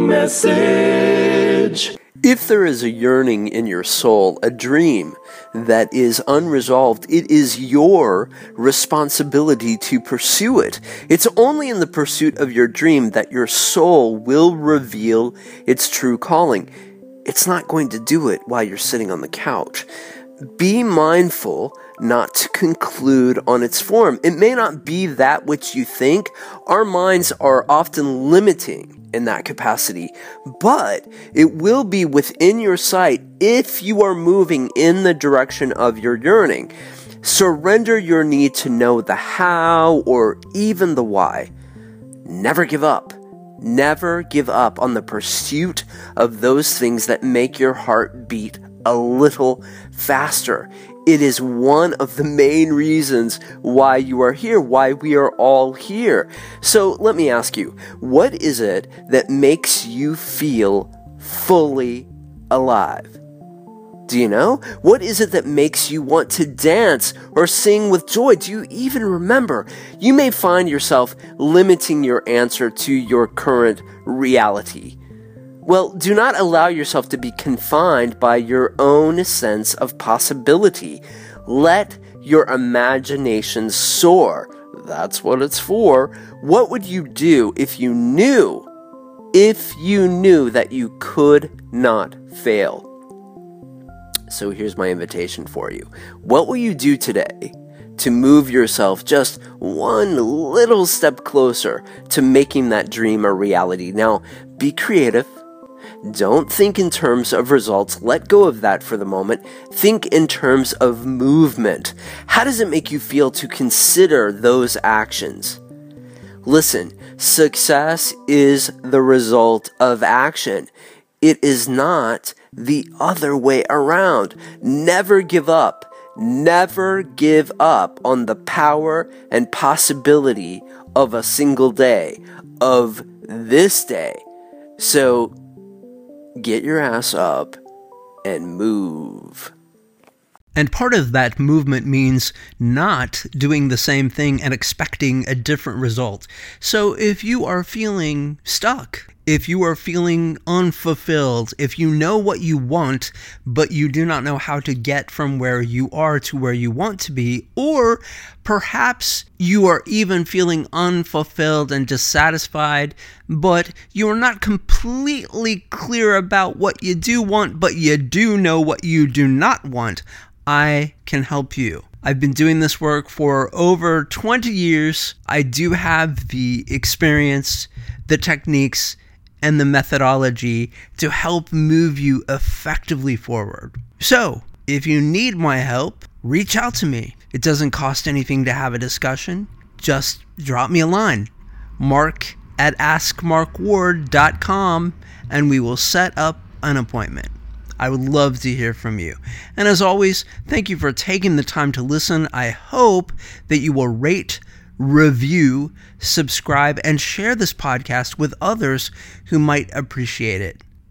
morning message. If there is a yearning in your soul, a dream that is unresolved, it is your responsibility to pursue it. It's only in the pursuit of your dream that your soul will reveal its true calling. It's not going to do it while you're sitting on the couch. Be mindful not to conclude on its form. It may not be that which you think. Our minds are often limiting in that capacity, but it will be within your sight if you are moving in the direction of your yearning. Surrender your need to know the how or even the why. Never give up. Never give up on the pursuit of those things that make your heart beat a little faster. It is one of the main reasons why you are here, why we are all here. So let me ask you, what is it that makes you feel fully alive? Do you know? What is it that makes you want to dance or sing with joy? Do you even remember? You may find yourself limiting your answer to your current reality. Well, do not allow yourself to be confined by your own sense of possibility. Let your imagination soar. That's what it's for. What would you do if you knew that you could not fail? So here's my invitation for you. What will you do today to move yourself just one little step closer to making that dream a reality? Now, be creative. Don't think in terms of results. Let go of that for the moment. Think in terms of movement. How does it make you feel to consider those actions? Listen, success is the result of action. It is not the other way around. Never give up. Never give up on the power and possibility of a single day, of this day. So, get your ass up and move. And part of that movement means not doing the same thing and expecting a different result. So if you are feeling stuck, if you are feeling unfulfilled, if you know what you want, but you do not know how to get from where you are to where you want to be, or perhaps you are even feeling unfulfilled and dissatisfied, but you are not completely clear about what you do want, but you do know what you do not want, I can help you. I've been doing this work for over 20 years. I do have the experience, the techniques, and the methodology to help move you effectively forward. So, if you need my help, reach out to me. It doesn't cost anything to have a discussion. Just drop me a line. mark@askmarkward.com, and we will set up an appointment. I would love to hear from you. And as always, thank you for taking the time to listen. I hope that you will rate, review, subscribe, and share this podcast with others who might appreciate it.